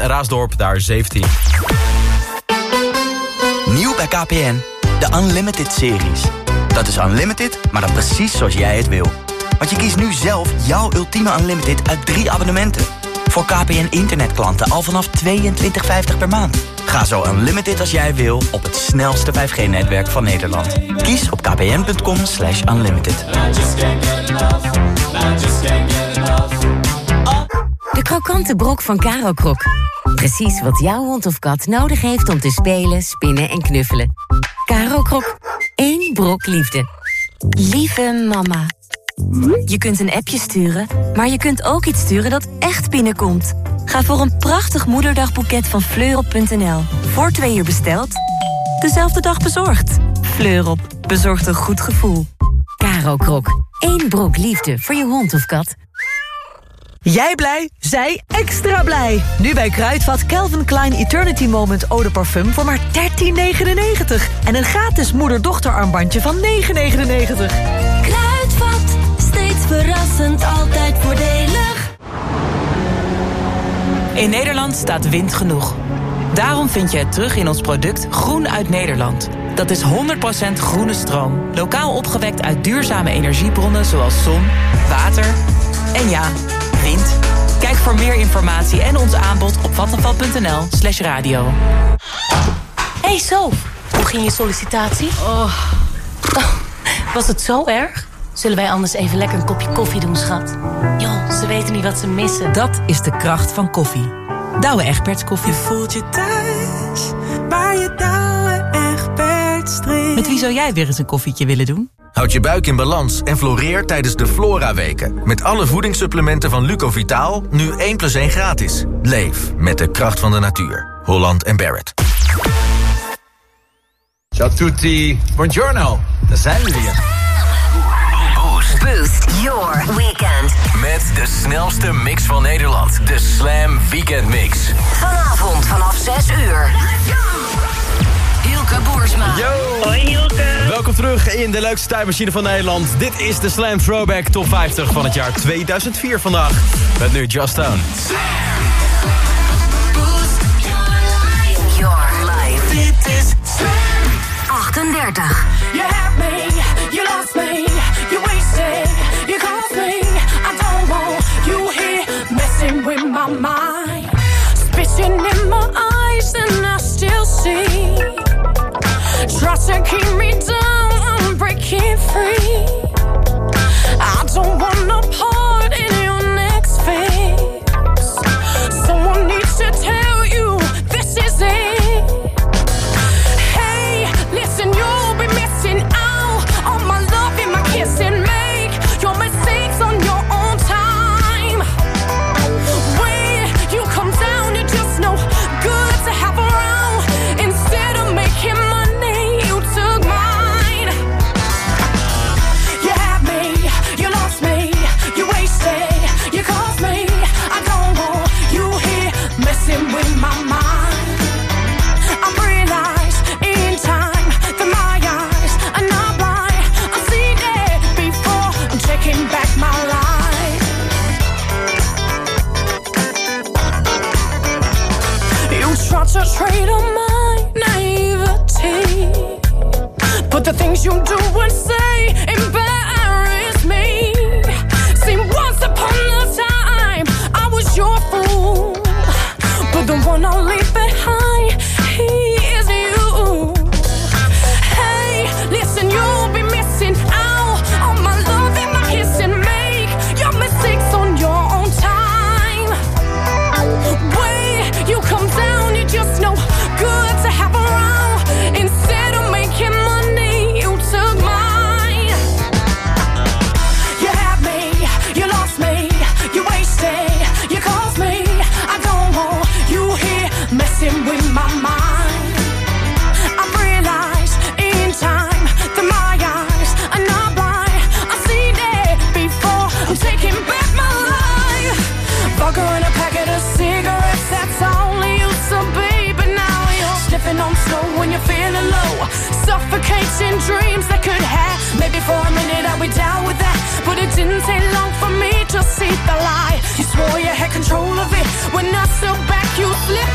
en Raasdorp daar 17. Nieuw bij KPN, de Unlimited-series. Dat is unlimited, maar dan precies zoals jij het wil. Want je kiest nu zelf jouw ultieme unlimited uit 3 abonnementen. Voor KPN internetklanten al vanaf $22,50 per maand. Ga zo unlimited als jij wil op het snelste 5G-netwerk van Nederland. Kies op kpn.com/unlimited. De krokante brok van Caro Krok. Precies wat jouw hond of kat nodig heeft om te spelen, spinnen en knuffelen. Caro Krok. 1 brok liefde. Lieve mama. Je kunt een appje sturen, maar je kunt ook iets sturen dat echt binnenkomt. Ga voor een prachtig moederdagboeket van Fleurop.nl. Voor 2 uur besteld, dezelfde dag bezorgd. Fleurop bezorgt een goed gevoel. Caro Krok. 1 brok liefde voor je hond of kat. Jij blij, zij extra blij. Nu bij Kruidvat Calvin Klein Eternity Moment Eau de Parfum voor maar $13,99. En een gratis moeder-dochter armbandje van $9,99. Kruidvat, steeds verrassend, altijd voordelig. In Nederland staat wind genoeg. Daarom vind je het terug in ons product Groen uit Nederland. Dat is 100% groene stroom. Lokaal opgewekt uit duurzame energiebronnen zoals zon, water en ja, wind. Kijk voor meer informatie en ons aanbod op vattenfall.nl/radio. Hey Sof, hoe ging je sollicitatie? Was het zo erg? Zullen wij anders even lekker een kopje koffie doen, schat? Joh, ze weten niet wat ze missen. Dat is de kracht van koffie. Douwe Egberts koffie. Je voelt je thuis, waar je Douwe Egberts drinkt. Met wie zou jij weer eens een koffietje willen doen? Houd je buik in balans en floreer tijdens de Flora-weken. Met alle voedingssupplementen van Lucovitaal, nu 1+1 gratis. Leef met de kracht van de natuur. Holland & Barrett. Ciao tutti, buongiorno. Daar zijn we weer. Boost your weekend. Met de snelste mix van Nederland. De Slam Weekend Mix. Vanavond vanaf 6 uur. Hielke Boersma. Yo! Hoi Hielke. Welkom terug in de leukste tijdmachine van Nederland. Dit is de Slam Throwback Top 50 van het jaar 2004 vandaag. Met nu Just Stone. Your life. Dit is Slam 38. You have me, you lost me, you wasted, you cost me. I don't want you here messing with my mind. Spitting in my eyes and I still see. Try to keep me down, I'm breaking free. I don't want no part in your next phase. Someone needs to tell you this is it. Hey, listen, you'll be missing out on my love and my kiss and make your mistakes on your own time. When you come down, you're just no good to have around. Instead of making money, you took mine. You had me, you lost me, you wasted, you cost me. I don't want you here messing with my mind. I realize in time that my eyes are not blind. I see that before I'm taking back my life. You try to trade on my naivety, but the things you do and say embarrass me. See, once upon a time I was your fool, but the one I'll leave behind, he is you. Hey, listen, you'll be missing out on my love and my kiss and make your mistakes on your own time. When you come down, you're just no good to have around. Instead of making money, you took mine. You had me, you lost me, you wasted, you cost me. I don't want you here messing with my mind. I realize in time that my eyes are not blind. I see that before I'm taking back my life. Vodka and a packet of cigarettes, that's all I used to be. But now you're sniffing on slow when you're feeling low. Suffocating dreams that could have. Maybe for a minute I'll be down with that, but it didn't take long for me to see the lie. You swore you had control of it. When I stood back, you slipped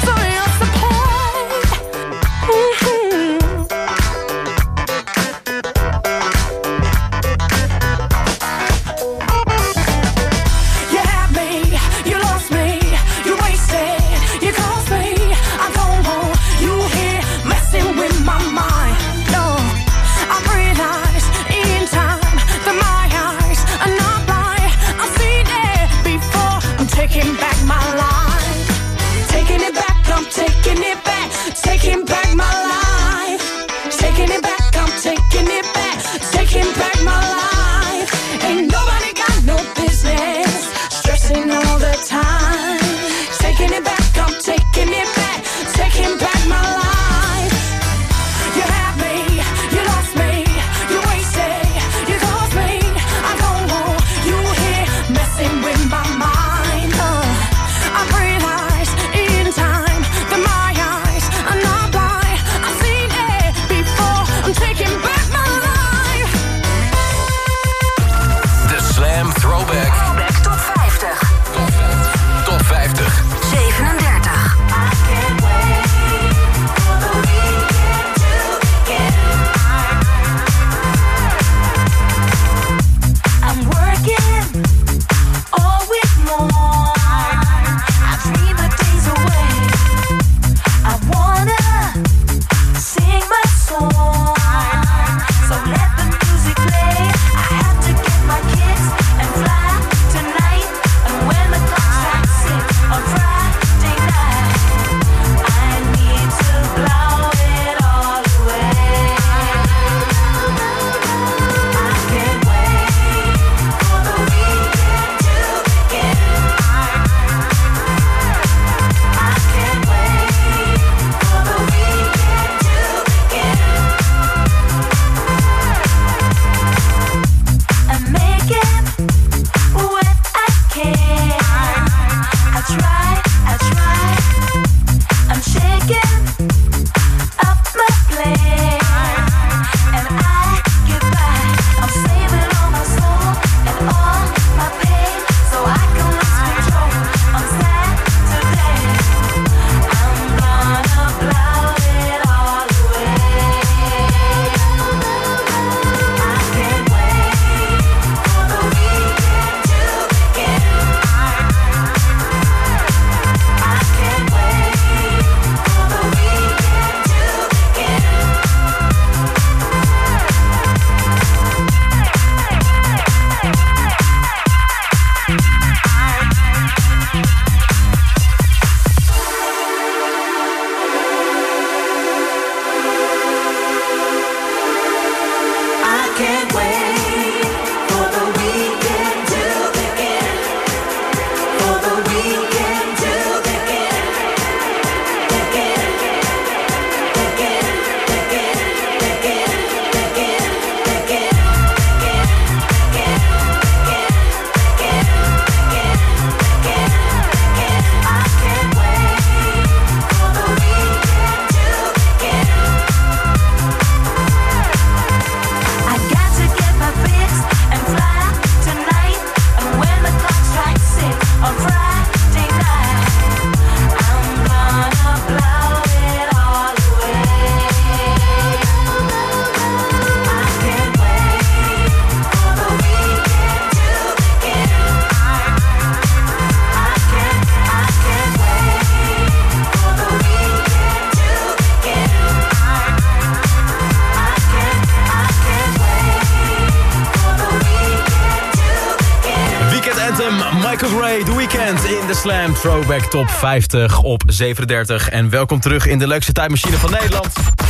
Michael Gray, The Weeknd in de Slam Throwback Top 50 op 37. En welkom terug in de leukste tijdmachine van Nederland.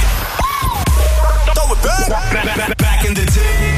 Back in the day.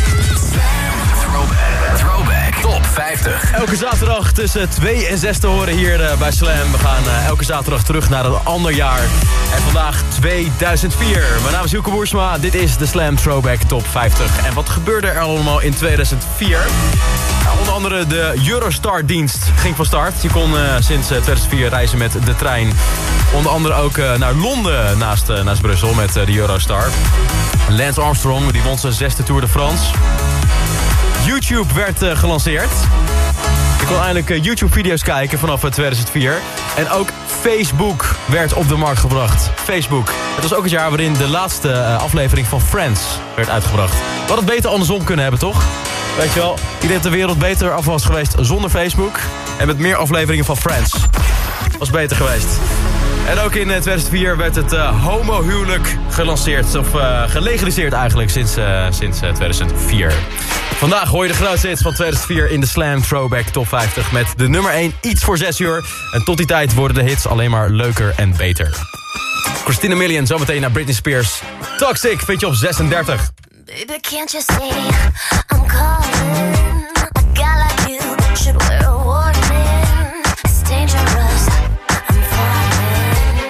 Throwback Top 50. Elke zaterdag tussen 2 en 6 te horen hier bij Slam. We gaan elke zaterdag terug naar een ander jaar. En vandaag 2004. Mijn naam is Hilke Boersma. Dit is de Slam Throwback Top 50. En wat gebeurde er allemaal in 2004? Nou, onder andere de Eurostar-dienst ging van start. Je kon sinds 2004 reizen met de trein. Onder andere ook naar Londen naast Brussel met de Eurostar. Lance Armstrong die won zijn 6e Tour de France. YouTube werd gelanceerd. Je kon eindelijk YouTube-video's kijken vanaf 2004. En ook Facebook werd op de markt gebracht. Facebook. Het was ook het jaar waarin de laatste aflevering van Friends werd uitgebracht. We hadden het beter andersom kunnen hebben, toch? Weet je wel, ik denk dat de wereld beter af was geweest zonder Facebook. En met meer afleveringen van Friends. Was beter geweest. En ook in 2004 werd het homohuwelijk gelanceerd. Of gelegaliseerd eigenlijk sinds 2004. Vandaag hoor je de grootste hits van 2004 in de Slam Throwback Top 50. Met de nummer 1 iets voor 6 uur. En tot die tijd worden de hits alleen maar leuker en beter. Christina Milian, zometeen naar Britney Spears. Toxic vind je op 36. Baby, can't you see I'm calling? A guy like you should wear a warning. It's dangerous, I'm falling.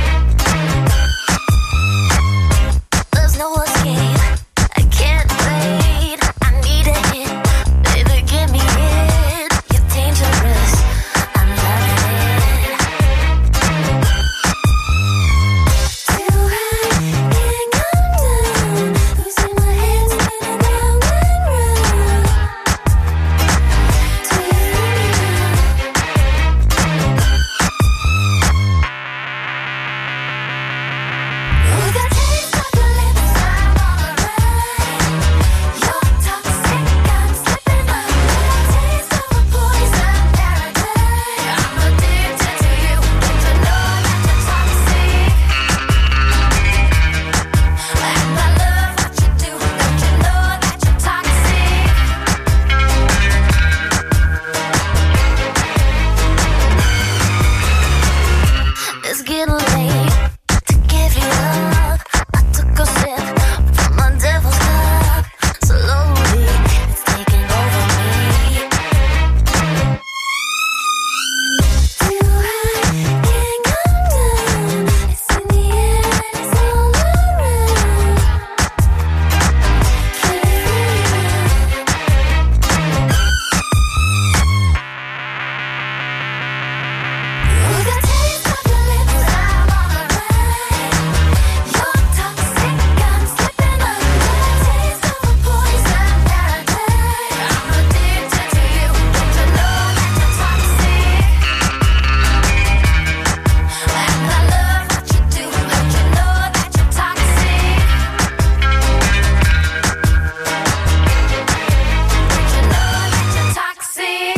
There's no escape, I can't wait. I need a hit, baby, give me it. You're dangerous, I'm loving it. Too high, can't come down. Losing my head, spinning round and round. Oh, the taste of your lips, I'm on the ride. You're toxic, I'm slipping under. Taste of a poison paradise. I'm addicted to you. Don't you know that you're toxic? And I love what you do. Don't you know that you're toxic? It's getting late to give you up. I took a sip from my devil's cup. Slowly, it's taking over me. Too high, can't come down. It's in the air, it's all around. Can you Oh, the taste of your lips, I'm on the ride. You're toxic, I'm slipping under. Taste of a poison paradise. I'm addicted to you. Don't you know that you're toxic? And I love what you do. Don't you know that you're toxic? Don't you know that you're toxic?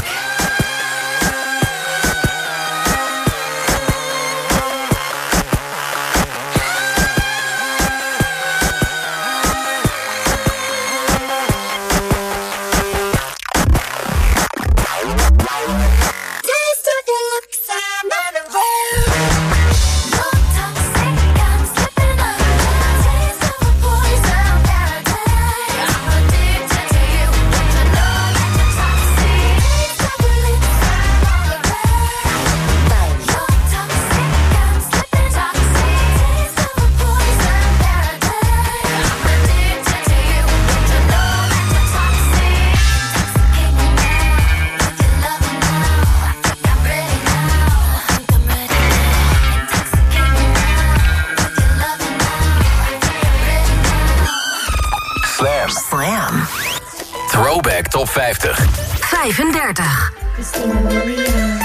Taste of your lips, I'm on the road. You're toxic, I'm slipping under. Taste of a poison paradise. I'm addicted to you. Don't you know that you're toxic? Taste of your lips, I'm on the road. You're toxic, I'm slipping toxic. Taste of a poison paradise. I'm addicted to you. Don't you know that you're toxic? Intoxicate me now with your loving now. I think I'm ready now. I think I'm ready now. Intoxicate me now with your loving now. I think I'm ready now. Slam. Throwback Top 50. 35. Christina Milian,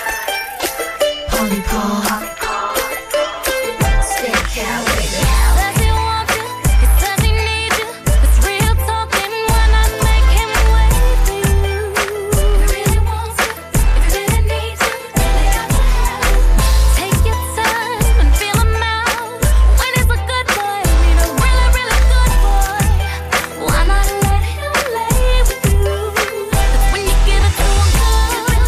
Holly Paul, Stay Cali. Does he want you? Does he need you? It's real talking when I make him wait for you. He really wants you. If he really needs you, then they got to have you. Take your time and feel him out. When he's a good boy, I mean a really, really good boy. Why not let him lay with you? 'Cause when you give it to him good,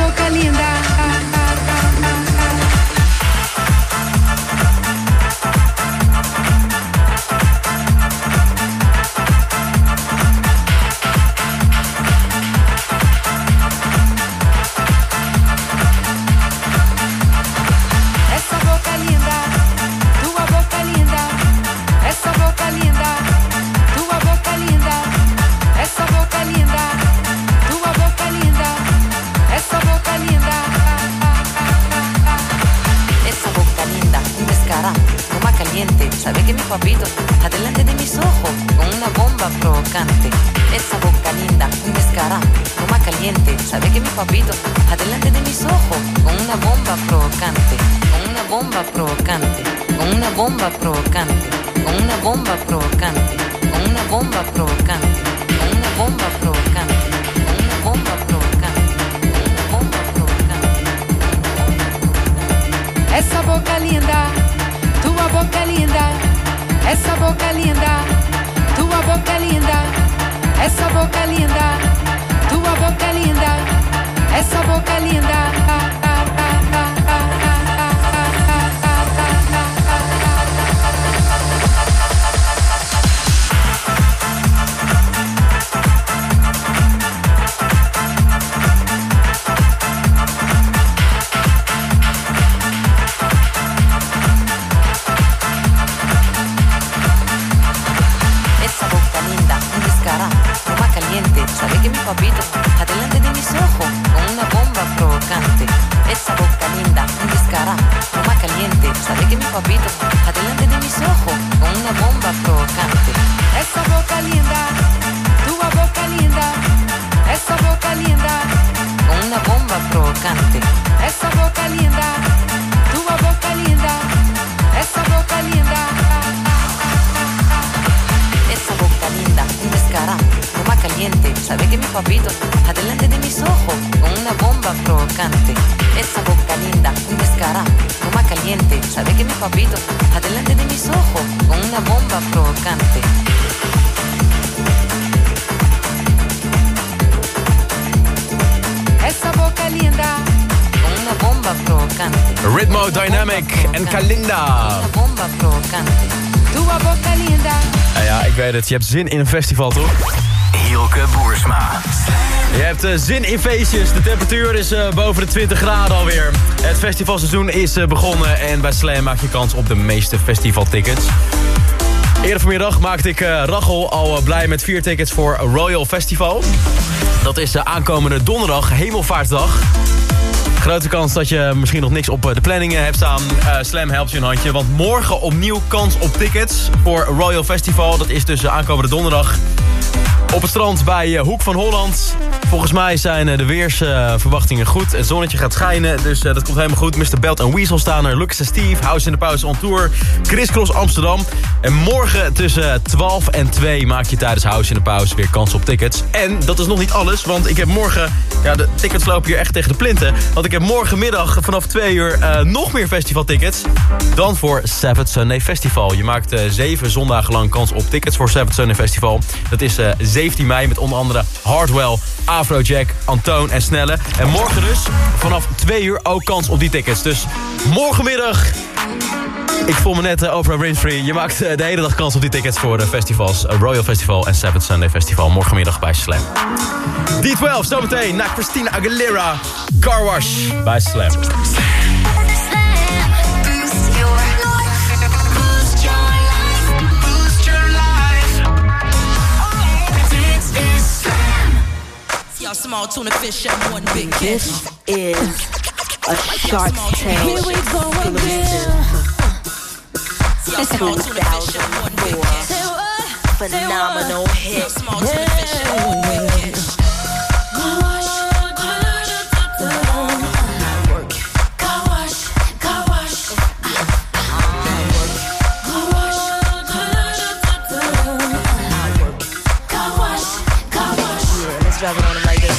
boca linda. Essa boca linda, tua boca linda. Essa boca linda, tua boca linda. Essa boca linda, tua boca linda. Essa boca linda. Esa boca linda, un descarado, toma caliente. Sabe que mi papito, adelante de mis ojos, con una bomba provocante. Esa boca linda, un descarado, toma caliente. Sabe que mi papito, adelante de mis ojos, con una bomba provocante. Con una bomba provocante, con una bomba provocante, con una bomba provocante, con una bomba provocante, con una bomba provocante, con una bomba provocante, con una bomba provocante. Essa boca linda, tua boca linda. Essa boca linda, tua boca linda. Essa boca linda, tua boca linda. Essa boca linda. Esa boca linda, un descarado, toma caliente. Sabe que mi papito, adelante de mis ojos, con una bomba provocante. Esa boca linda, un descarado, toma caliente. Sabe que mi papito, adelante de mis ojos, con una bomba provocante. Essa boca linda, tua boca linda. Essa boca linda, Con una bomba provocante. essa boca linda. Tua boca linda. Essa boca linda. Esa boca linda, un descarado, toma caliente. Sabe que mi papito, adelante de mis ojos, con una bomba provocante. Esa boca linda, un descarado, toma caliente. Sabe que mi papito, adelante de mis ojos, con una bomba provocante. Essa boca linda. Con una bomba provocante. Ritmo Dynamic en Kalinda. Una bomba provocante. Tua boca linda. Ja, ik weet het. Je hebt zin in een festival, toch? Hielke Boersma. Je hebt zin in feestjes. De temperatuur is boven de 20 graden alweer. Het festivalseizoen is begonnen en bij Slam maak je kans op de meeste festivaltickets. Eerder vanmiddag maakte ik Rachel al blij met 4 tickets voor Royal Festival. Dat is aankomende donderdag, Hemelvaartsdag. Grote kans dat je misschien nog niks op de planningen hebt staan. Slam helpt je een handje, want morgen opnieuw kans op tickets voor Royal Festival. Dat is dus aankomende donderdag op het strand bij Hoek van Holland. Volgens mij zijn de weersverwachtingen goed. Het zonnetje gaat schijnen, dus dat komt helemaal goed. Mr. Belt en Weasel staan er. Lucas en Steve, House in the Pauze on Tour. Chris Cross Amsterdam. En morgen tussen 12 en 2 maak je tijdens House in the Pauze weer kans op tickets. En dat is nog niet alles, want ik heb morgen... Ja, de tickets lopen hier echt tegen de plinten. Want ik heb morgenmiddag vanaf 2 uur nog meer festivaltickets. Dan voor Sabbath Sunday Festival. Je maakt 7 zondagen lang kans op tickets voor Sabbath Sunday Festival. Dat is 17 mei met onder andere Hardwell, Afrojack, Antoon en Snelle. En morgen dus vanaf 2 uur ook kans op die tickets. Dus morgenmiddag... Ik voel me net Oprah Winfrey. Je maakt de hele dag kans op die tickets voor de festivals. Royal Festival en Sabbath Sunday Festival. Morgenmiddag bij Slam. D12 zometeen naar Christina Aguilera. Car Wash bij Slam. Small tuna fish and one big fish. This is a Shark Tank. Here we go again. Small tuna fish and one big fish. Phenomenal hit. Small tuna fish and one big fish. Driving on them like this.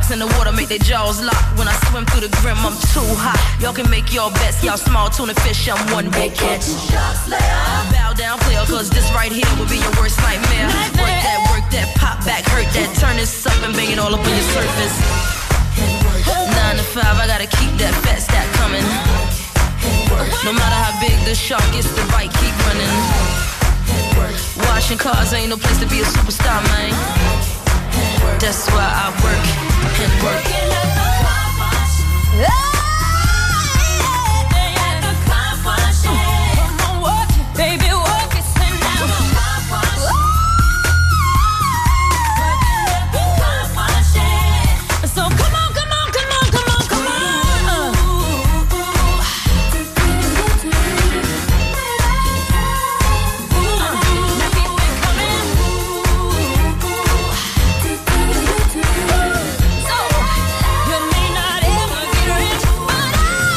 Sharks in the water make their jaws lock. When I swim through the grim, I'm too hot. Y'all can make your bets, y'all small tuna fish, I'm one big catch. Bow down, player, cause this right here will be your worst nightmare. Work that, pop back, hurt that. Turn this up and bang it all up on your surface. 9 to 5, I gotta keep that fat stack coming. No matter how big the shark is, the bite keep running. Washing cars ain't no place to be a superstar, man. That's why I work and work. Baby, work it, send out. So come on, come on, come on, come on, come on. Now keep it coming. So you may not ever get rich, but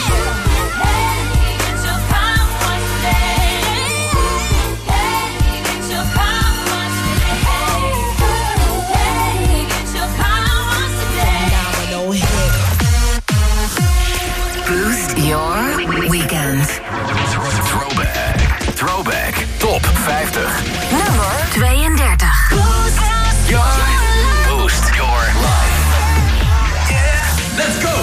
get your power one day. Get your power today. Get your power today. Domino hit. Boost your weekend. Throwback Top 50. Nummer 32. Boost your life. Let's go.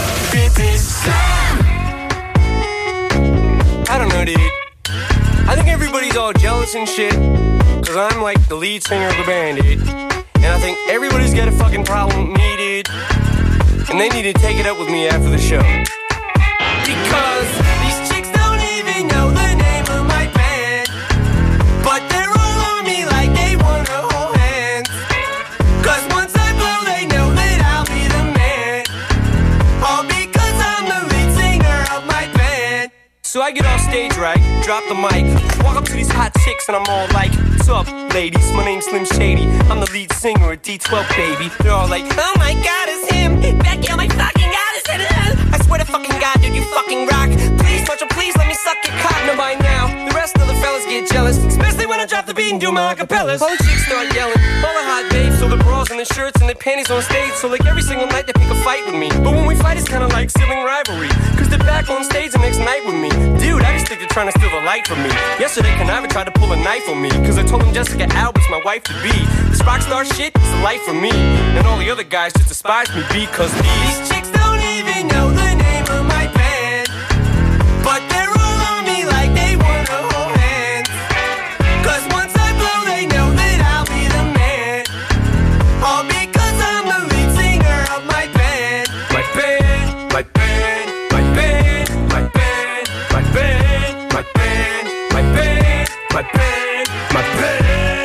I don't know, dude. I think everybody's all jealous and shit, cause I'm like the lead singer of the band, dude. And I think everybody's got a fucking problem with me, dude. And they need to take it up with me after the show. Because these chicks don't even know the name of my band, but they're all on me like they wanna hold hands. Cause once I blow, they know that I'll be the man. All because I'm the lead singer of my band. So I get off stage, right, drop the mic, walk up to these hot chicks and I'm all like, what's up, ladies? My name's Slim Shady, I'm the lead singer at D12, baby. They're all like, oh my god, it's him. Becky, oh my fucking god, it's him. I swear to fucking god, dude, you fucking rock. Please, Marshall, please let me suck your cock. No, by now, the rest of the fellas get jealous, especially when I drop the beat and do my acapellas. All the chicks start yelling, all the hot babes, so the bras and the shirts and the panties on stage. So like every single night they pick a fight with me. But when we fight, it's kinda like sibling rivalry, cause they're back on stage the next night with me. Dude, I just think they're trying to steal the light from me. Yesterday, Conniver tried to pull a knife on me, cause I told him Jessica Alba's my wife to be. This rock star shit is the life for me, and all the other guys just despise me because these chicks don't even know the name of my band, but they're all on me like they wanna hold hands. Cause once I blow, they know that I'll be the man. All because I'm the lead singer of my band. My band, my band, my band, my band, my band, my band, my band, my band, my band.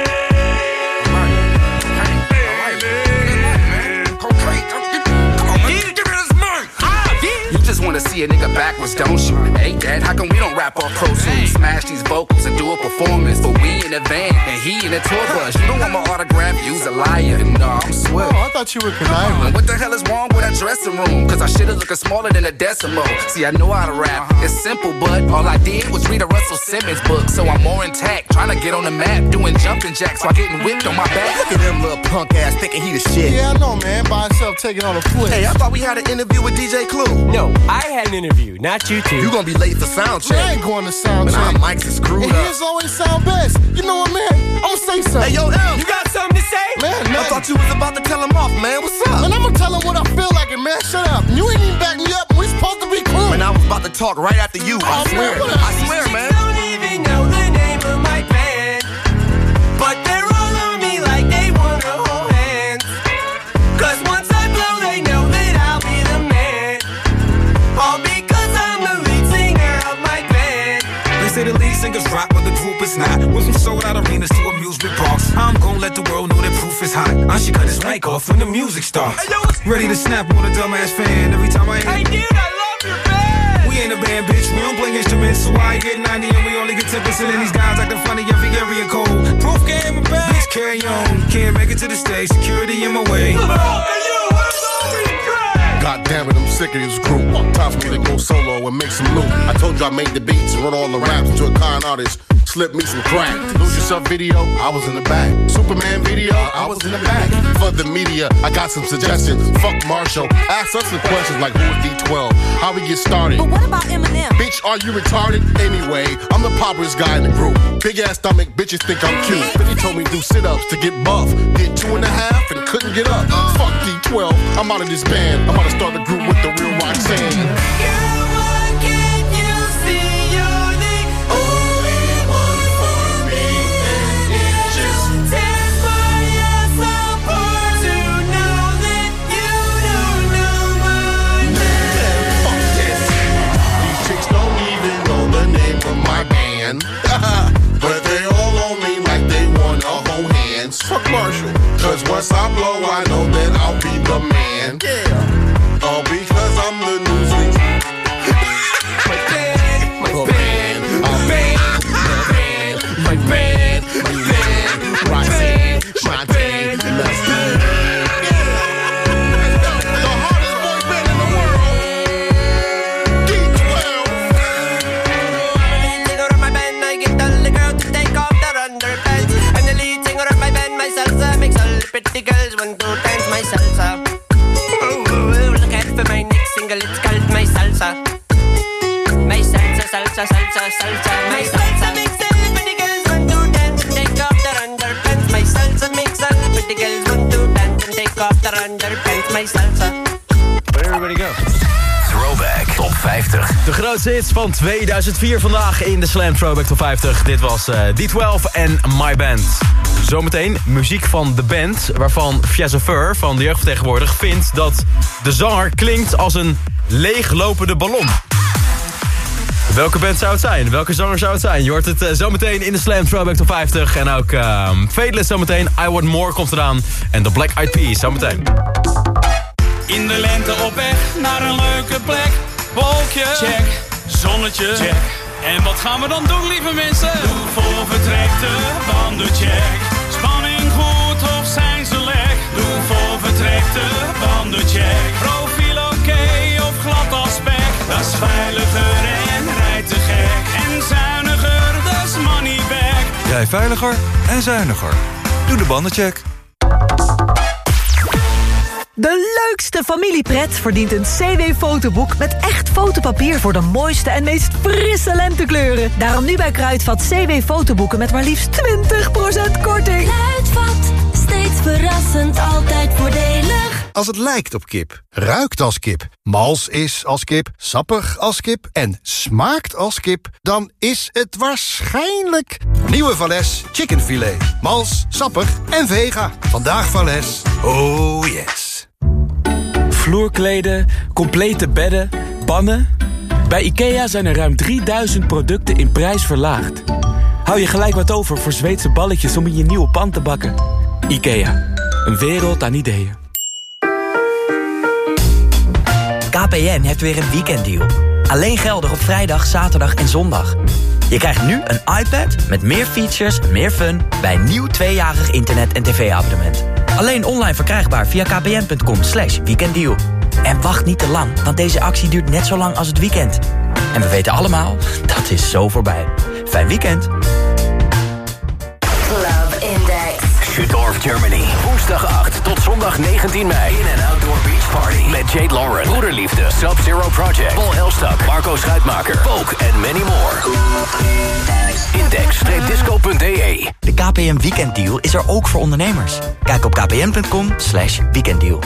Wanna see a nigga backwards, don't you? Hey, Dad, how come we don't rap off Pro Tools? Smash these vocals and do a performance, but we in the van and he in the tour bus. You don't want my autograph, you's a liar. No, I'm Swift. Oh, I thought you were conniving. What the hell is wrong with that dressing room? Cause our shit is looking smaller than a decimal. See, I know how to rap, it's simple, but all I did was read a Russell Simmons book. So I'm more intact, trying to get on the map, doing jumping jacks while getting whipped on my back. Look at them little punk ass thinking he the shit. Yeah, I know, man, by himself taking on a flip. Hey, I thought we had an interview with DJ Clue. No, I had an interview, not you two. You gonna be late for sound check. I ain't going to sound check. Our mics is screwed and up. his always sound best. You know what, man? I'ma say something. Hey, yo, L, you got something to say? Man, I thought you was about to tell him off, man. What's up? Man, I'ma tell him what I feel like, and man, shut up. You ain't even back me up. We supposed to be cool. Man, I was about to talk right after you. I swear. Man, I swear, man. Don't even know the name of my band, but they're all on me like they wanna hold hands. Cause once I blow, they know that I'll be the man. All because I'm the lead singer of my band. They say the lead singers rock, but the group is not. Went from sold out arenas to amusement parks. I'm gon' let the world know that proof is hot. I should cut his mic off when the music starts. Ready to snap on a dumbass fan every time I Hey dude, I love your band. We ain't a band, bitch. We don't play instruments, so I get 90 and we only get 10%. And these guys acting funny every area code. Proof game and bad. Bitch, carry on. Can't make it to the stage. Security in my way. God damn it, I'm sick of this group. Time for me to go solo and make some loot. I told you I made the beats and wrote all the raps to a con artist. slip me some crack. Lose Yourself video, I was in the back. Superman video, I was in the back. For the media, I got some suggestions. Fuck Marshall, ask us some questions like who is D12, how we get started. But what about Eminem? Bitch, are you retarded? Anyway, I'm the poppiest guy in the group. Big ass stomach, bitches think I'm cute. 50 told me do sit-ups to get buff. Did 2.5 and couldn't get up. Fuck D12, I'm out of this band. I'm about to start a group with the real Roxanne. But they all on me like they want a whole hands. Fuck Marshall. Cause once I blow, I know that I'll be the man. Yeah. All because I'm the newsweek. My band, my band, my band, my band, my band, Roxanne, my band, let's go. Pretty girls want to dance my salsa. Ooh, look out for my next single, it's called my salsa. My salsa, salsa, salsa, salsa. My salsa makes all pretty girls want to dance and take off their underpants. My salsa makes all pretty girls want to dance and take off their underpants. My salsa. Where'd everybody go? Throwback Top 50. De grootste hits van 2004 vandaag in de Slam Throwback Top 50. Dit was D12 en My Band. Zometeen muziek van de band, waarvan Fiazafur van de jeugdvertegenwoordig vindt dat de zanger klinkt als een leeglopende ballon. Welke band zou het zijn? Welke zanger zou het zijn? Je hoort het zometeen in de Slam Throwback Top 50. En ook Fadeless zometeen. I Want More komt eraan. En de Black Eyed Peas zometeen. In de lente op weg naar een leuke plek. Wolkje, check. Zonnetje, check. En wat gaan we dan doen, lieve mensen? Doe voor vertrekte bandencheck. Spanning goed of zijn ze lek? Doe voor vertrekte bandencheck. Profiel oké of glad als spek? Dat is veiliger en rijdt te gek. En zuiniger, dat is money back. Rij veiliger en zuiniger. Doe de bandencheck. De leukste familiepret verdient een CW-fotoboek met echt fotopapier voor de mooiste en meest frisse lentekleuren. Daarom nu bij Kruidvat CW-fotoboeken met maar liefst 20% korting. Kruidvat, steeds verrassend, altijd voordelig. Als het lijkt op kip, ruikt als kip, mals is als kip, sappig als kip en smaakt als kip, dan is het waarschijnlijk nieuwe Valles chickenfilet. Mals, sappig en vega. Vandaag Valles. Oh yes. Vloerkleden, complete bedden, pannen. Bij IKEA zijn er ruim 3000 producten in prijs verlaagd. Hou je gelijk wat over voor Zweedse balletjes om in je nieuwe pan te bakken. IKEA, een wereld aan ideeën. KPN heeft weer een weekenddeal. Alleen geldig op vrijdag, zaterdag en zondag. Je krijgt nu een iPad met meer features en meer fun bij een nieuw 2-jarig internet- en tv-abonnement. Alleen online verkrijgbaar via kpn.com/weekenddeal. En wacht niet te lang, want deze actie duurt net zo lang als het weekend. En we weten allemaal, dat is zo voorbij. Fijn weekend. Club Index. Schüttorf, Germany. Woensdag 8 tot zondag 19 mei. In- en Outdoor Beach Party. Met Jade Lauren, Broederliefde, Sub-Zero Project, Paul Elstak, Marco Schuitmaker, Folk en many more. Index-disco.de. De KPN Weekenddeal is er ook voor ondernemers. Kijk op kpn.com/weekenddeal.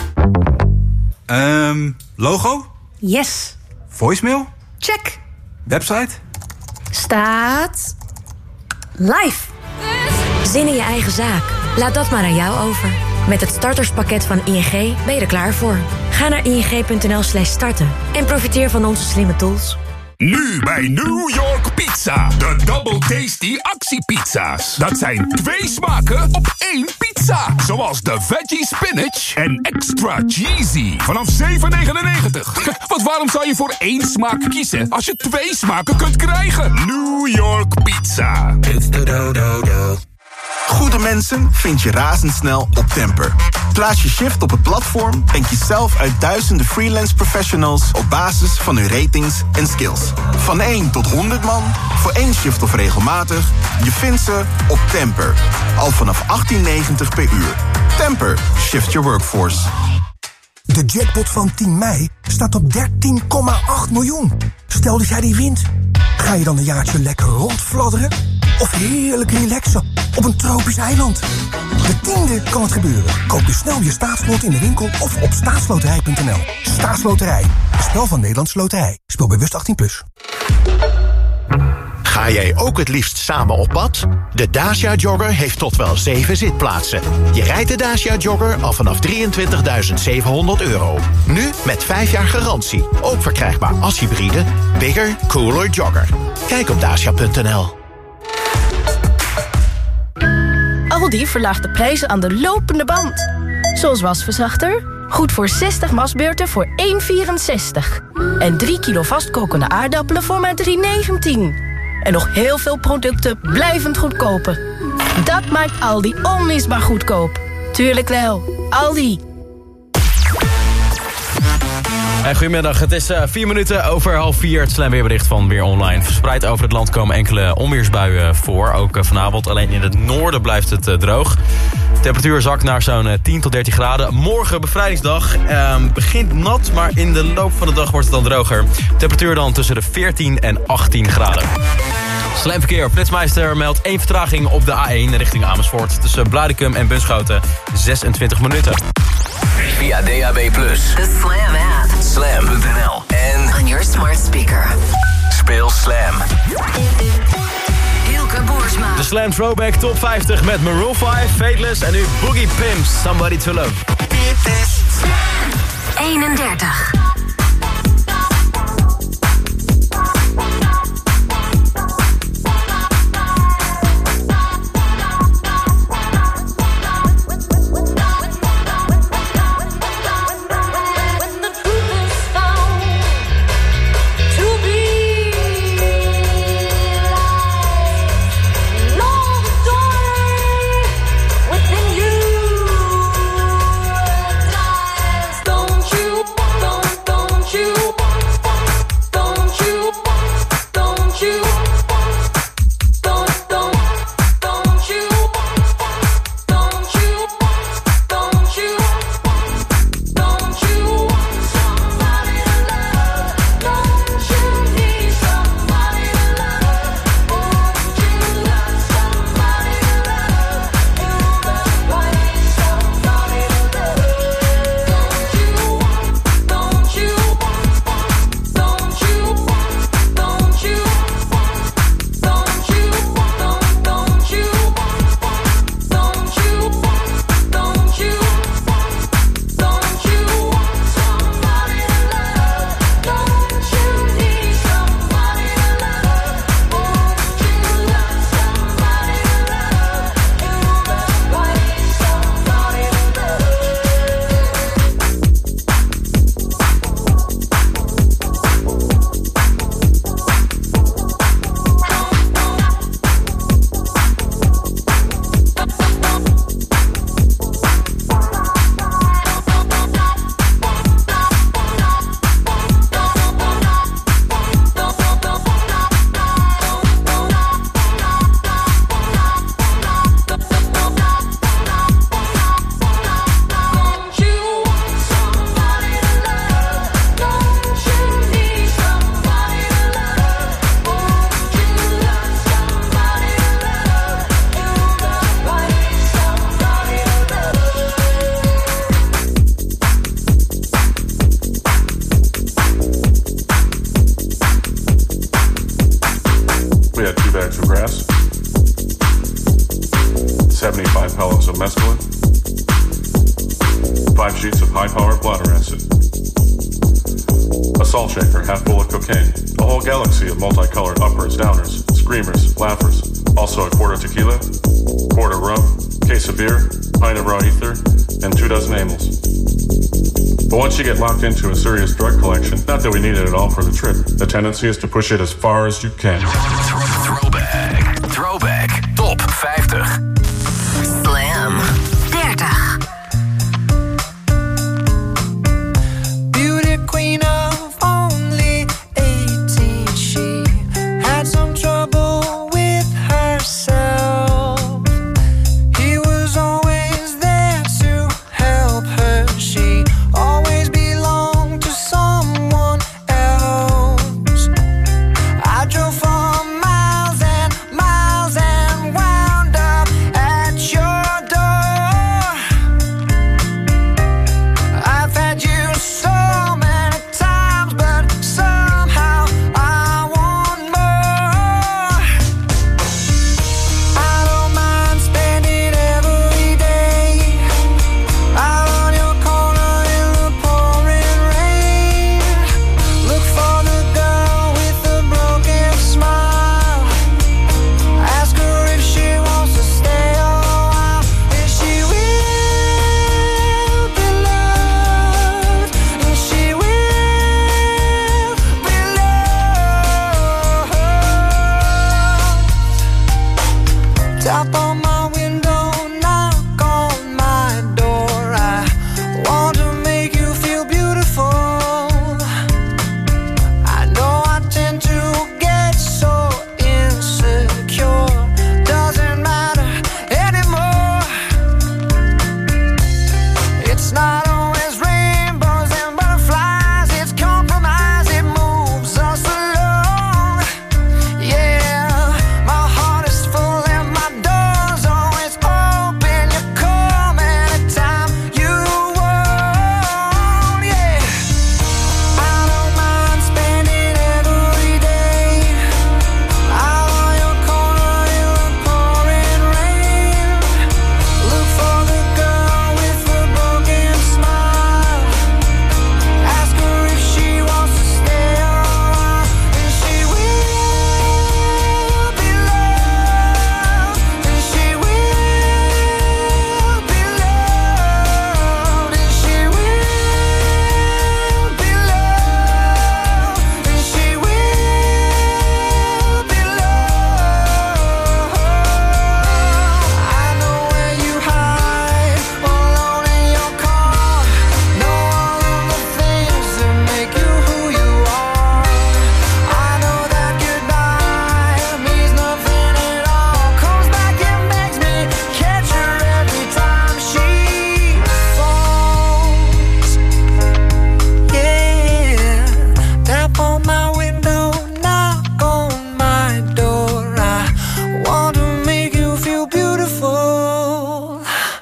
Logo? Yes. Voicemail? Check. Website? Staat live. Zin in je eigen zaak? Laat dat maar aan jou over. Met het starterspakket van ING ben je er klaar voor. Ga naar ing.nl/starten en profiteer van onze slimme tools. Nu bij New York Pizza. De Double Tasty actiepizza's. Dat zijn 2 smaken op 1 pizza. Zoals de Veggie Spinach en Extra Cheesy. Vanaf $7,99. Want waarom zou je voor 1 smaak kiezen als je 2 smaken kunt krijgen? New York Pizza. It's the do-do-do. Goede mensen vind je razendsnel op Temper. Plaats je shift op het platform en kies zelf uit duizenden freelance professionals op basis van hun ratings en skills. Van 1 tot 100 man, voor 1 shift of regelmatig, je vindt ze op Temper. Al vanaf 18,90 per uur. Temper, shift your workforce. De jackpot van 10 mei staat op 13,8 miljoen. Stel dat jij die wint. Ga je dan een jaartje lekker rondfladderen? Of heerlijk relaxen op een tropisch eiland? De 10e kan het gebeuren. Koop dus snel je staatslot in de winkel of op staatsloterij.nl. Staatsloterij. Een spel van Nederlandse Loterij. Speel bewust 18+. Ga jij ook het liefst samen op pad? De Dacia Jogger heeft tot wel 7 zitplaatsen. Je rijdt de Dacia Jogger al vanaf €23.700. Nu met 5 jaar garantie. Ook verkrijgbaar als hybride. Bigger, cooler Jogger. Kijk op dacia.nl. Aldi verlaagt de prijzen aan de lopende band. Zoals wasverzachter, goed voor 60 wasbeurten voor €1,64. En 3 kilo vastkokende aardappelen voor maar €3,19. En nog heel veel producten blijvend goedkoper. Dat maakt Aldi onmisbaar goedkoop. Tuurlijk wel, Aldi. Goedemiddag, het is 4 minuten over 3:30. Het Slam weerbericht van Weer Online. Verspreid over het land komen enkele onweersbuien voor. Ook vanavond, alleen in het noorden blijft het droog. De temperatuur zakt naar zo'n 10 tot 13 graden. Morgen, bevrijdingsdag, begint nat, maar in de loop van de dag wordt het dan droger. Temperatuur dan tussen de 14 en 18 graden. Slamverkeer. Flitsmeister meldt 1 vertraging op de A1 richting Amersfoort. Tussen Blaricum en Bunschoten 26 minuten. Via DAB+. The Slam app. Slam.nl. En on your smart speaker. Speel Slam. Hilke Boersma. De Slam Throwback Top 50 met Maroon 5, Fateless en nu Boogie Pimps, Somebody to Love. Dit is Slam 31. We had 2 bags of grass, 75 pellets of mescaline, 5 sheets of high-powered bladder acid, a salt shaker half full of cocaine, a whole galaxy of multicolored uppers, downers, screamers, laughers, also a quart of tequila, quart of rum, case of beer, pint of raw ether, and 2 dozen amyls. But once you get locked into a serious drug collection, not that we need it at all for the trip, the tendency is to push it as far as you can. Throwback Top 50. Tap on my window, knock on my door. I want to make you feel beautiful. I know I tend to get so insecure. Doesn't matter anymore. It's not always rainbows and butterflies. It's compromise, it moves us along. Yeah, my heart is full and my door's always open. You come anytime you want. Yeah, I don't mind spending every day out on your corner in the pouring rain. Look for the girl with the broken smile. Ask her if she wants to stay a while, and she will be loved, and she will be loved, and she will be loved, and she will be loved. I know where you hide, alone in your car. Know all of the things that make you who you are. I know that goodbye means nothing at all. Comes back and makes me catch her every time she falls. Yeah, tap on my window, knock on my door. I want to make you feel beautiful.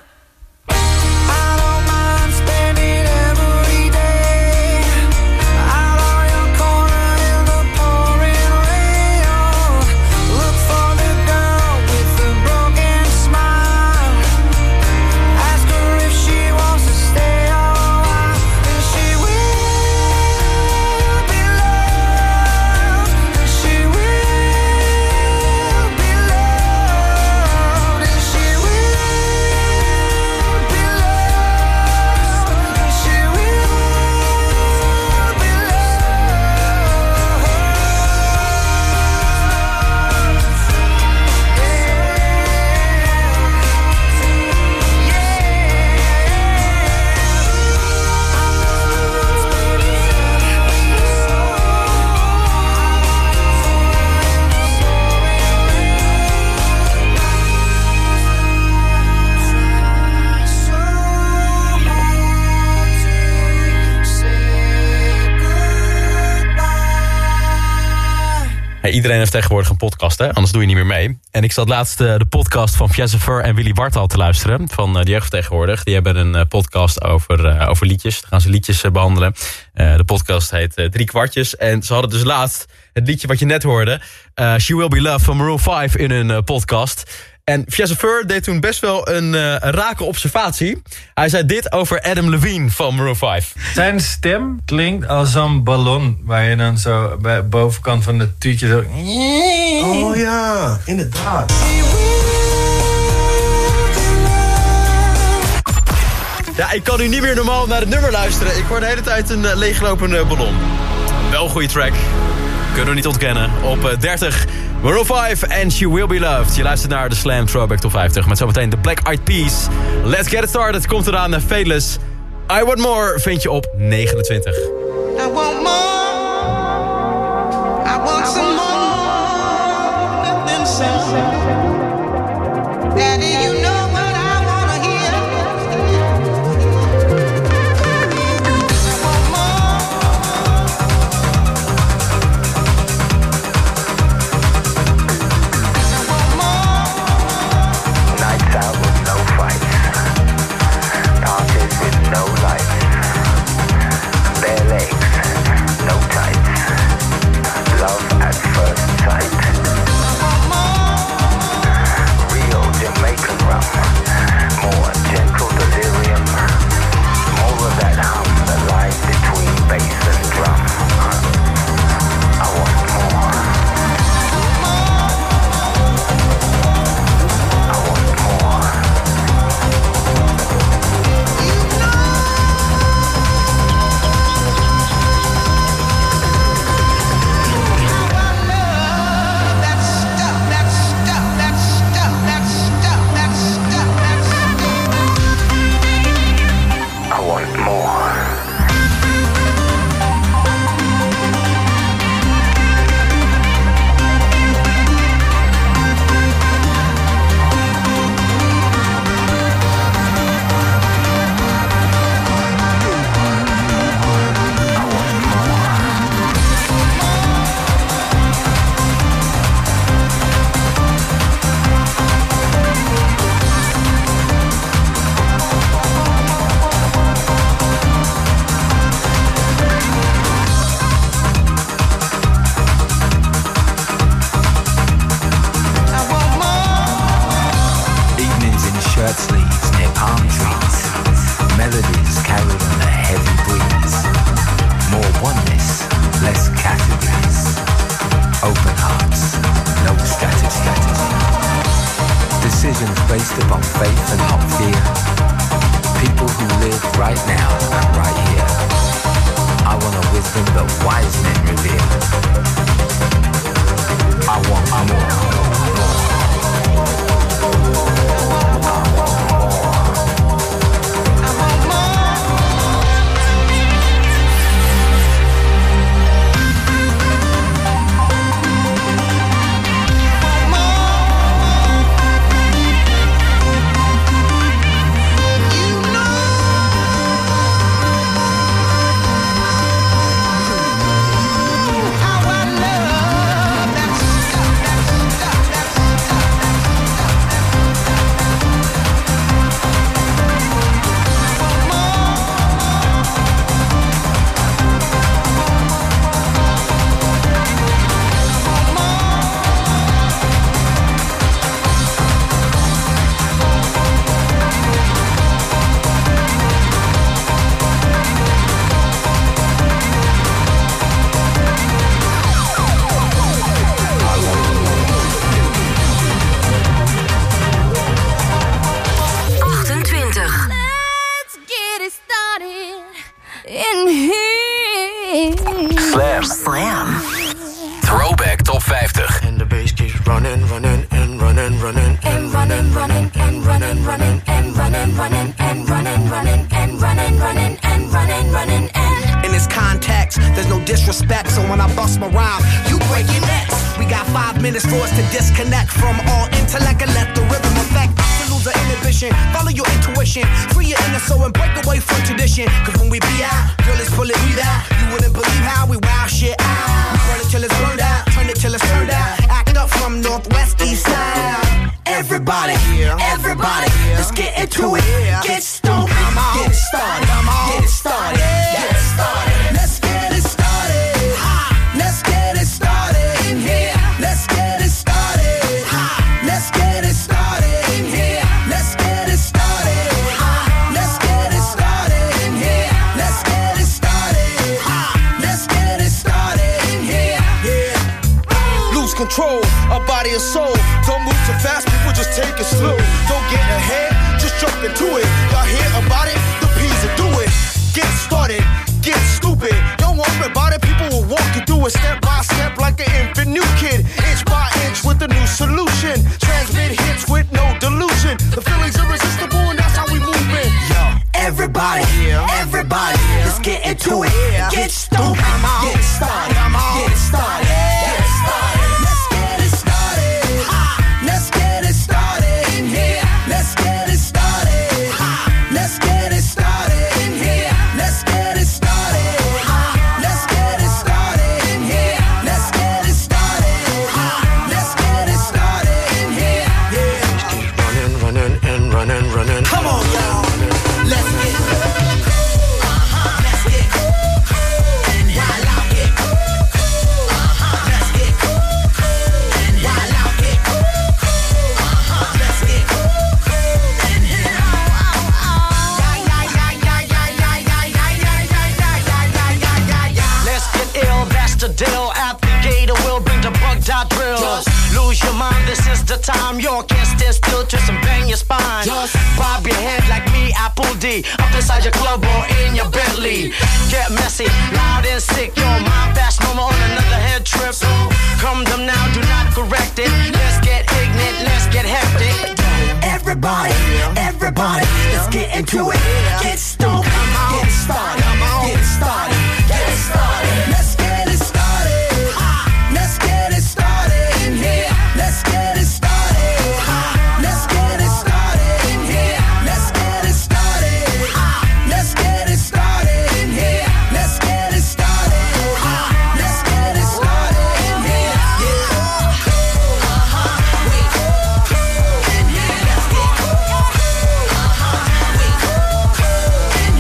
I don't mind spending every day out on your corner in the pouring rain. Look for the girl with the broken smile. Ask her if she wants to stay a while, and she will be loved, and she will be loved, and she will be loved, and she will be Hey, iedereen heeft tegenwoordig een podcast, hè? Anders doe je niet meer mee. En ik zat laatst de podcast van Fjazzer en Willy Wartaal te luisteren. Van de jeugd tegenwoordig. Die hebben een podcast over liedjes. Dan gaan ze liedjes behandelen. De podcast heet 3 kwartjes. En ze hadden dus laatst het liedje wat je net hoorde. She Will Be Loved van Maroon 5 in hun podcast. En Fjazzer deed toen best wel een rake observatie. Hij zei dit over Adam Levine van Maroon 5. Zijn stem klinkt als zo'n ballon waar je dan zo bij de bovenkant van het tuutje zo... Oh ja, inderdaad. Ja, ik kan nu niet meer normaal naar het nummer luisteren. Ik hoor de hele tijd een leeglopende ballon. Wel een goede track. Kunnen we niet ontkennen. Op 30, Maroon 5 en She Will Be Loved. Je luistert naar de Slam Throwback Top 50. Met zometeen de Black Eyed Peas. Let's get it started. Komt eraan naar Fateless. I Want More vind je op 29. I want more. I want some more than some. Daddy, you know what I wanna hear. I want more. I want more. Nights out with no fights. Parties with no lights. Bare legs, no tights. Love at first sight. Real Jamaican decisions based upon faith and not fear. People who live right now and right here. I want a wisdom that wise men reveal. I want more. Slam. Throwback Top 50. And the bass keeps running and running and running and running and running and in this context, there's no disrespect, so when I bust my rhyme, you break your necks. We got 5 minutes for us to disconnect from all intellect and let the rhythm affect. To lose the inhibition, follow your intuition, free your inner soul and break away from tradition. Cause when we be out, girl, it's pulling me out. You wouldn't believe how we wow shit out. We burn it till it's burned out, turn it till it's turned out. Act up from Northwest East Side. Everybody, everybody, let's get into it. Get stoned, get it started, get it started, get it started. Let's get it started. Let's get it started in here. Let's get it started. Let's get it started in here. Let's get it started. Let's get it started in here. Let's get it started. Let's get it started in here. Yeah. Lose control of body and soul. Don't move too fast, people just take it slow. Don't get ahead, just jump into it. Y'all hear about it? The P's will do it. Get started, get stupid. Don't worry about it, people will walk you through it step by step like an infant new kid. Inch by inch with a new solution. Transmit hits with no delusion. The feeling's irresistible and that's how we move it. Yo, everybody, everybody, let's get into it. Get stupid, get it started, get it started, get it started. Let's get it started. Let's get it started in here. Let's get it started. Let's get it started in here. Let's get it started. Let's get it started in here. Let's get it started. Let's get it started in here. Yeah. Keep running and running. Come on, y'all. Let's get it. Let's get it. And while I get it. Let's get it. And while I get it. Let's get it. And here. Let's get ill, that's the deal. At the gate, we'll bring the bugged out drills. Lose your mind, this is the time. You can't stand still, twist and bang your spine. Bob your head like me, Apple D. Up inside your club or in your Bentley. Get messy, loud and sick. Your mind fast, no more on another head trip. Come them now, do not correct it. Let's get ignorant, let's get hectic. Everybody, everybody, let's get into it. Get stoked, get it started, get it started, get it started. Let's get it started. Let's get it started in here. Let's get it started. Let's get it started in here. Let's get it started. Let's get it started in here. Let's get it started. Let's get it started in here. Yeah.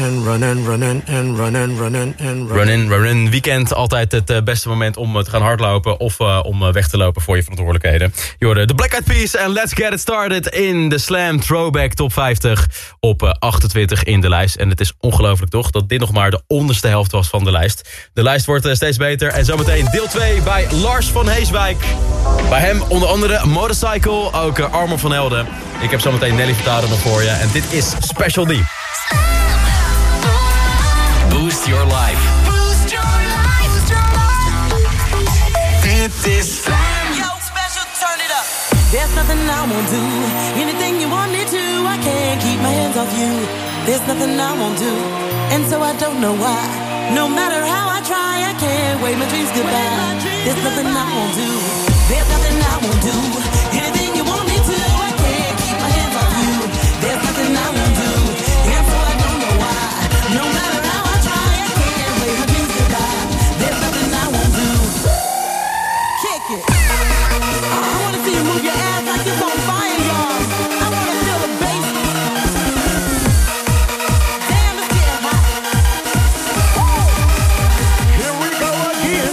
Run. Weekend altijd het beste moment om te gaan hardlopen of om weg te lopen voor je verantwoordelijkheden. Je hoorde The Black Eyed Peas en Let's Get It Started in de Slam Throwback Top 50 op 28 in de lijst. En het is ongelooflijk toch dat dit nog maar de onderste helft was van de lijst. De lijst wordt steeds beter en zometeen deel 2 bij Lars van Heeswijk. Bij hem onder andere Motorcycle, ook Armor van Helden. Ik heb zometeen Nelly Furtado nog voor je en dit is Special D. Boost your life. Boost your life. Boost your life. Dit is Slam. Yo, Special, turn it up. There's nothing I won't do. Anything you want me to, I can't keep my hands off you. There's nothing I won't do, and so I don't know why. No matter how I try, I can't wave my dreams goodbye. There's nothing I won't do. There's nothing I won't do. Anything you want me to, I can't keep my hands off you. There's nothing I won't do, and so I don't know why. No matter how I try, I can't wave my dreams goodbye. There's nothing I won't do. Kick it. I wanna see you move your ass like it's on fire, y'all. I wanna feel the bass. Damn, it's getting hot. Here we go again.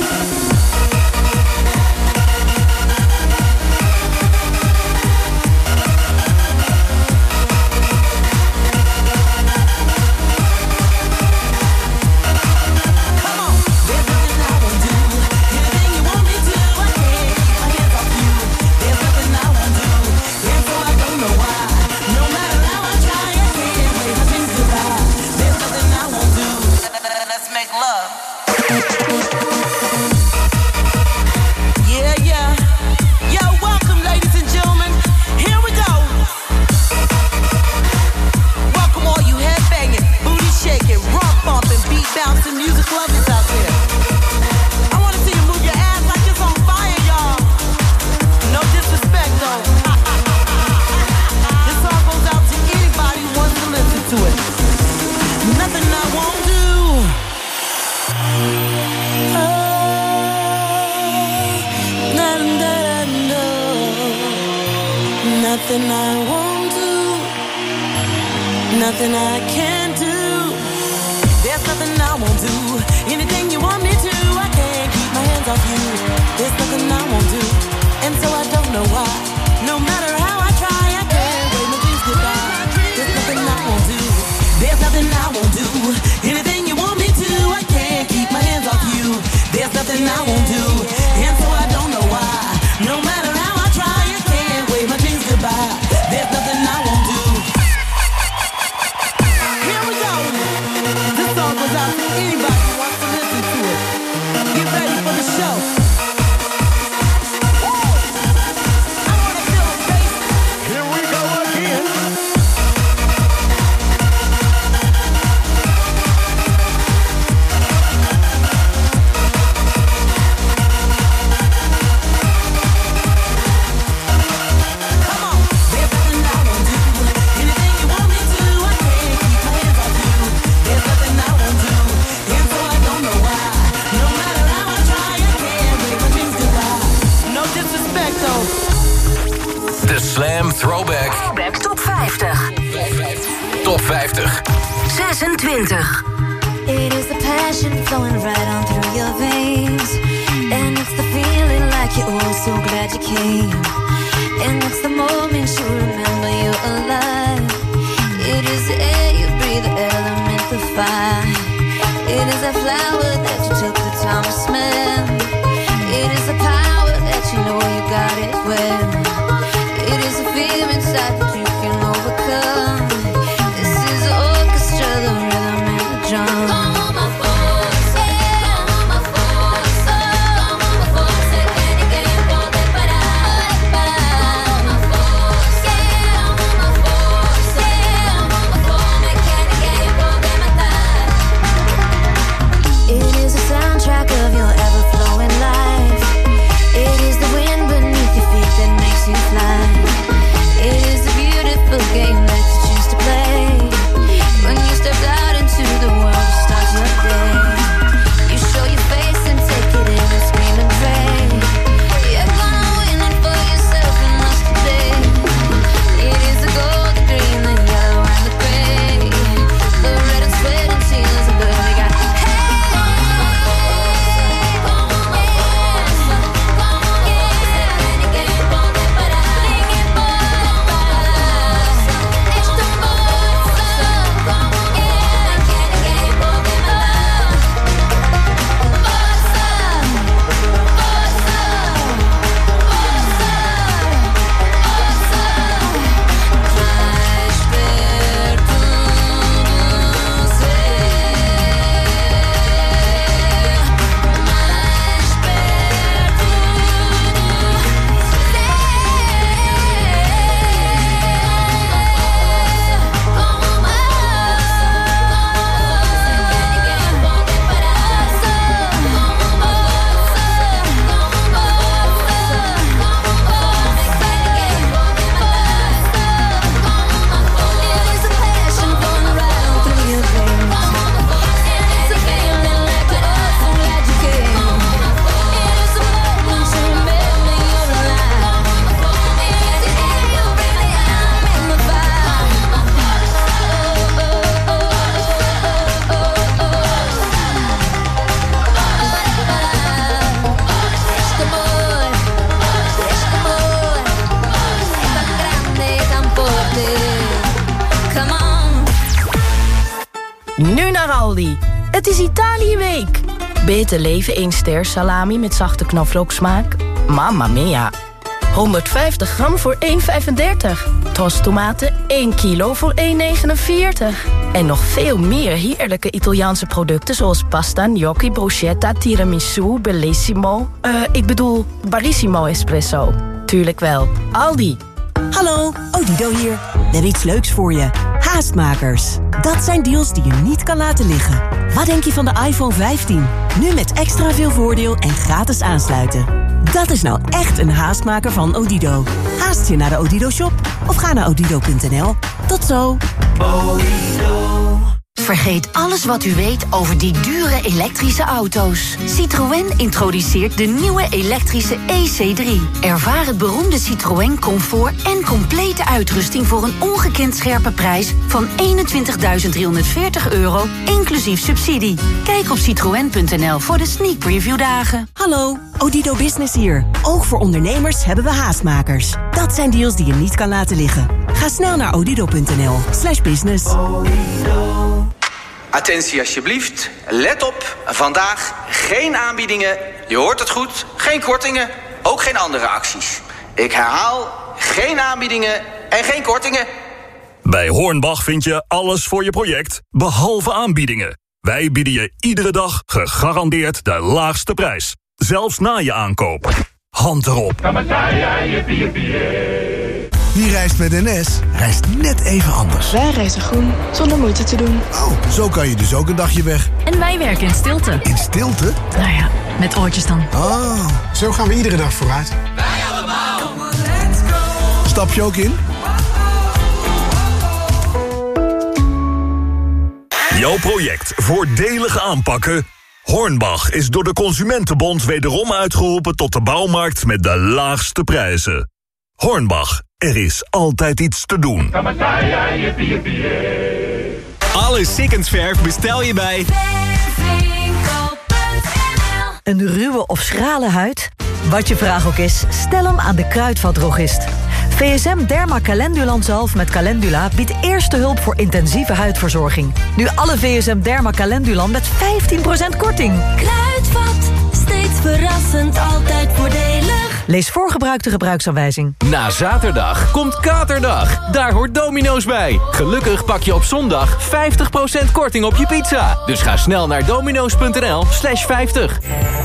Nothing I won't do, nothing I can't do. There's nothing I won't do. Anything you want me to, I can't keep my hands off you. There's nothing I won't do, and so I don't know why. No matter how I try, I can't wave my dreams goodbye. There's nothing I won't do. There's nothing I won't do. Anything you want me to, I can't keep my hands off you. There's nothing I won't do, and so I don't know why. No matter how I try, I can't wave my dreams goodbye. There's nothing I won't do. Here we go. This song goes out to anybody who wants to listen to it. Get ready for the show. I wanna feel the bass. Here we go again. De Slam Throwback. Top 50. Top 50. 26. It is the passion flowing right on through your veins. And it's the feeling like you're all so glad you came. And it's the moment you remember you're alive. It is the air you breathe, the element, the fire. It is a flower that you took the time to smell. It is the power that you know you got it well. It is a fear inside that you can overcome. This is the orchestra, the rhythm and the drum. Nu naar Aldi. Het is Italië-week. Beter leven 1 ster salami met zachte knoflooksmaak. Mamma mia. 150 gram voor 1,35. Tostomaten 1 kilo voor 1,49. En nog veel meer heerlijke Italiaanse producten zoals pasta, gnocchi, bruschetta, tiramisu, bellissimo. Bellissimo espresso. Tuurlijk wel. Aldi. Hallo, Odido hier. We hebben iets leuks voor je. Haastmakers. Dat zijn deals die je niet kan laten liggen. Wat denk je van de iPhone 15? Nu met extra veel voordeel en gratis aansluiten. Dat is nou echt een haastmaker van Odido. Haast je naar de Odido-shop of ga naar odido.nl. Tot zo. Vergeet alles wat u weet over die dure elektrische auto's. Citroën introduceert de nieuwe elektrische EC3. Ervaar het beroemde Citroën comfort en complete uitrusting voor een ongekend scherpe prijs van €21.340, inclusief subsidie. Kijk op citroën.nl voor de sneak preview dagen. Hallo, Odido Business hier. Ook voor ondernemers hebben we haastmakers. Dat zijn deals die je niet kan laten liggen. Ga snel naar odido.nl/business. Attentie alsjeblieft, let op, vandaag geen aanbiedingen, je hoort het goed, geen kortingen, ook geen andere acties. Ik herhaal, geen aanbiedingen en geen kortingen. Bij Hornbach vind je alles voor je project, behalve aanbiedingen. Wij bieden je iedere dag gegarandeerd de laagste prijs, zelfs na je aankoop. Hand erop. Wie reist met NS, reist net even anders. Wij reizen groen, zonder moeite te doen. Oh, zo kan je dus ook een dagje weg. En wij werken in stilte. In stilte? Nou ja, met oortjes dan. Oh, zo gaan we iedere dag vooruit. Wij allemaal. Stap je ook in? Jouw project voordelig aanpakken? Hornbach is door de Consumentenbond wederom uitgeroepen tot de bouwmarkt met de laagste prijzen. Hornbach, er is altijd iets te doen. Alle Sikkensverf bestel je bij Een ruwe of schrale huid? Wat je vraag ook is, stel hem aan de kruidvatdrogist. VSM Derma Calendulan zalf met Calendula biedt eerste hulp voor intensieve huidverzorging. Nu alle VSM Derma Calendulan met 15% korting. Kruidvat, steeds verrassend, altijd voordelig. Lees voorgebruikte gebruiksaanwijzing. Na zaterdag komt Katerdag. Daar hoort Domino's bij. Gelukkig pak je op zondag 50% korting op je pizza. Dus ga snel naar domino's.nl/50.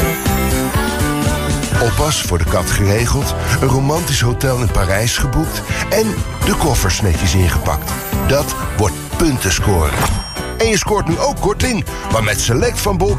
Oppas voor de kat geregeld, een romantisch hotel in Parijs geboekt en de koffers netjes ingepakt. Dat wordt punten scoren. En je scoort nu ook korting, maar met Select van Bol